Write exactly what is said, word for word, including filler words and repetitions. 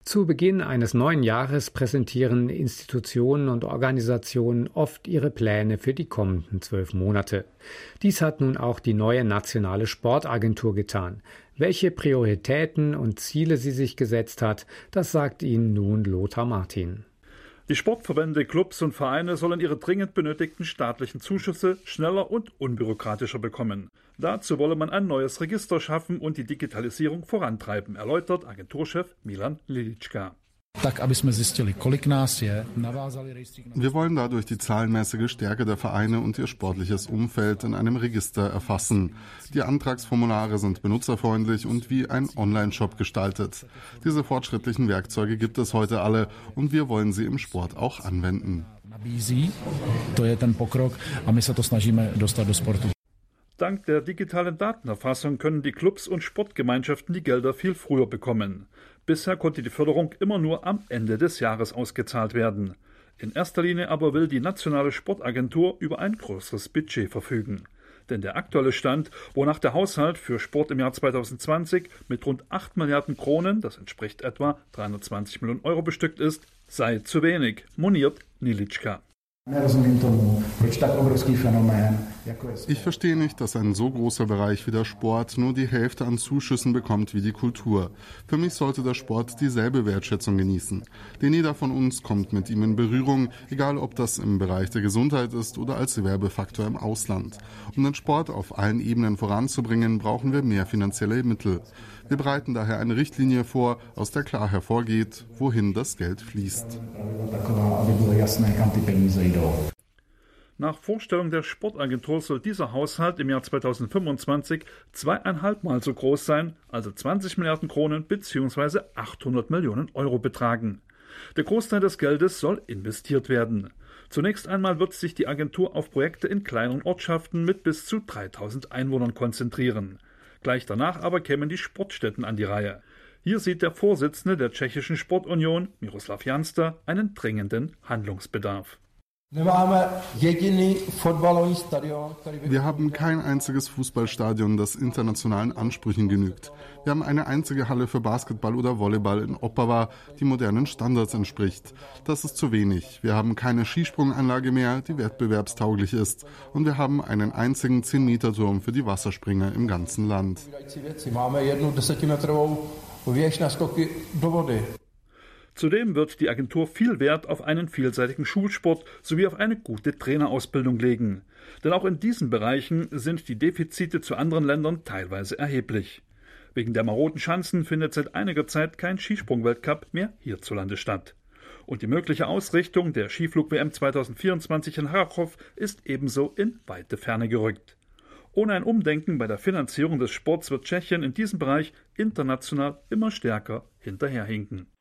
Zu Beginn eines neuen Jahres präsentieren Institutionen und Organisationen oft ihre Pläne für die kommenden zwölf Monate. Dies hat nun auch die neue nationale Sportagentur getan. Welche Prioritäten und Ziele sie sich gesetzt hat, das sagt Ihnen nun Lothar Martin. Die Sportverbände, Clubs und Vereine sollen ihre dringend benötigten staatlichen Zuschüsse schneller und unbürokratischer bekommen. Dazu wolle man ein neues Register schaffen und die Digitalisierung vorantreiben, erläutert Agenturchef Milan Lilička. Wir wollen dadurch die zahlenmäßige Stärke der Vereine und ihr sportliches Umfeld in einem Register erfassen. Die Antragsformulare sind benutzerfreundlich und wie ein Online-Shop gestaltet. Diese fortschrittlichen Werkzeuge gibt es heute alle und wir wollen sie im Sport auch anwenden. Dank der digitalen Datenerfassung können die Clubs und Sportgemeinschaften die Gelder viel früher bekommen. Bisher konnte die Förderung immer nur am Ende des Jahres ausgezahlt werden. In erster Linie aber will die nationale Sportagentur über ein größeres Budget verfügen. Denn der aktuelle Stand, wonach der Haushalt für Sport im Jahr zweitausendzwanzig mit rund acht Milliarden Kronen, das entspricht etwa dreihundertzwanzig Millionen Euro bestückt ist, sei zu wenig, moniert Lilička. Ich verstehe nicht, dass ein so großer Bereich wie der Sport nur die Hälfte an Zuschüssen bekommt wie die Kultur. Für mich sollte der Sport dieselbe Wertschätzung genießen. Denn jeder von uns kommt mit ihm in Berührung, egal ob das im Bereich der Gesundheit ist oder als Werbefaktor im Ausland. Um den Sport auf allen Ebenen voranzubringen, brauchen wir mehr finanzielle Mittel. Wir bereiten daher eine Richtlinie vor, aus der klar hervorgeht, wohin das Geld fließt. Nach Vorstellung der Sportagentur soll dieser Haushalt im Jahr zweitausendfünfundzwanzig zweieinhalb Mal so groß sein, also zwanzig Milliarden Kronen bzw. achthundert Millionen Euro betragen. Der Großteil des Geldes soll investiert werden. Zunächst einmal wird sich die Agentur auf Projekte in kleineren Ortschaften mit bis zu dreitausend Einwohnern konzentrieren. Gleich danach aber kämen die Sportstätten an die Reihe. Hier sieht der Vorsitzende der tschechischen Sportunion, Miroslav Jansta, einen dringenden Handlungsbedarf. Wir haben kein einziges Fußballstadion, das internationalen Ansprüchen genügt. Wir haben eine einzige Halle für Basketball oder Volleyball in Opava, die modernen Standards entspricht. Das ist zu wenig. Wir haben keine Skisprunganlage mehr, die wettbewerbstauglich ist. Und wir haben einen einzigen zehn-Meter-Turm für die Wasserspringer im ganzen Land. Zudem wird die Agentur viel Wert auf einen vielseitigen Schulsport sowie auf eine gute Trainerausbildung legen. Denn auch in diesen Bereichen sind die Defizite zu anderen Ländern teilweise erheblich. Wegen der maroden Schanzen findet seit einiger Zeit kein Skisprung-Weltcup mehr hierzulande statt. Und die mögliche Ausrichtung der Skiflug-W M zweitausendvierundzwanzig in Harrachov ist ebenso in weite Ferne gerückt. Ohne ein Umdenken bei der Finanzierung des Sports wird Tschechien in diesem Bereich international immer stärker hinterherhinken.